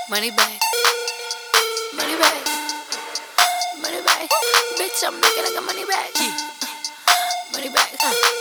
Money bag, money bag, money bag. Bitch, I'm looking like a money bag. Money bag.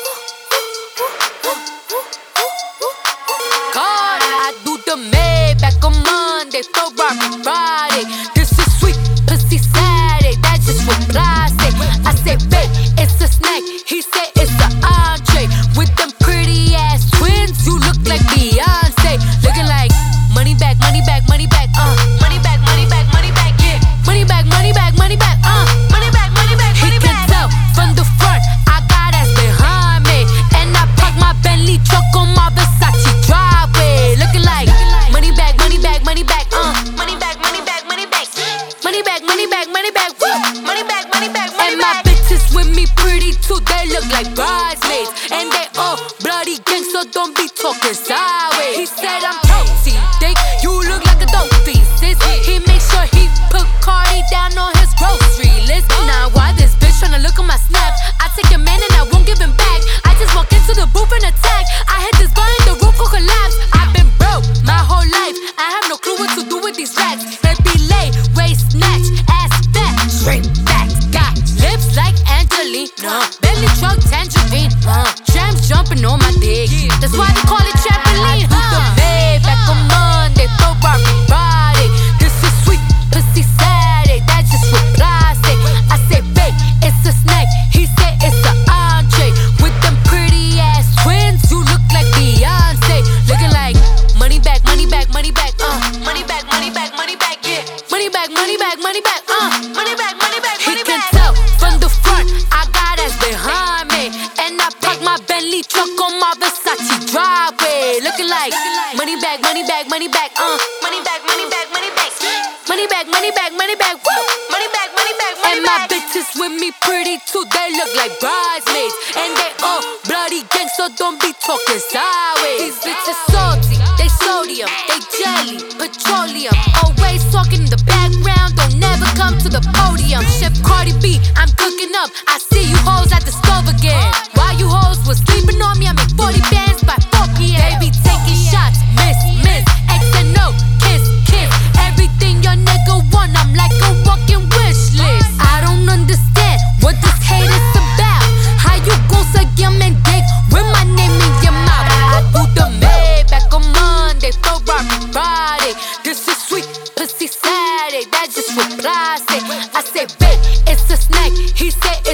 God, I do the Maybach on Monday, Ferrari Friday. This is sweet, pussy Saturday. That's just what I say. I say, babe, it's a snack. He said it's an entree. With them pretty ass twins, you look like Beyonce. Looking like money bag, money bag, money bag, money bag, money bag, money bag, yeah. Money bag, money bag, money bag, money bag, money bag, money bag. He can tell from the front, I got ass behind me, and I park my Bentley truck on my Versace driveway. Looking like money bag, money bag, money bag, money bag, money bag, money bag, money bag, money bag, money bag, money bag, money bag, money bag. And my bitches with me pretty too, they look like bridesmaids, and they all bloody gang, so don't be talking sideways. He said I'm protein thick, you look like a dope fiend, sis. He make sure he put Cardi down on his grocery list. Now why this bitch tryna look at my snap? I take your man and I won't give him back. I just walk into the booth and attack. I hit this bar and the roof will collapse. I've been broke my whole life, I have no clue what to do with these racks. They be late, waist snatch, ass fat, straight back. Got lips like Angelina, belly truck tangerine, Jams jumping on my dick, that's why they call it trampoline. I do the Maybach on Monday, Ferrari Friday. This is sweet, pussy Saturday, that's just what I say. I say, babe, it's a snack. He said it's an entree. With them pretty ass twins, you look like Beyonce. Looking like money bag, money bag, money bag, money bag, money bag, money bag, yeah. Money bag, money bag, money bag, money bag, money bag, money bag. He can tell from the front, I got ass behind me, and I park my Bentley truck on my Versace driveway. Looking like money bag, money bag, money bag, money bag, money bag, money bag, money bag, money bag, money bag, money bag, money bag, money bag. And my bitches with me pretty too, they look like bridesmaids, and they all bloody gang, so don't be talking sideways. These bitches salty, they sodium, they jelly, petroleum. Always talking in the background, don't never come to the podium. Chef Cardi B, I'm cooking up. I see you hoes at the stove again. While you hoes was sleeping on me, I make 40 bands by 4 p.m. They be taking shots, miss, X and O, kiss, everything your nigga want, I'm like a walking wish list. I don't understand what this hate is about. How you gon' suck your man dick with my name in your mouth? I do the Maybach on Monday, Ferrari Friday. This is sweet, pussy Saturday, that's just what I say. I say, babe, it's a snack. He said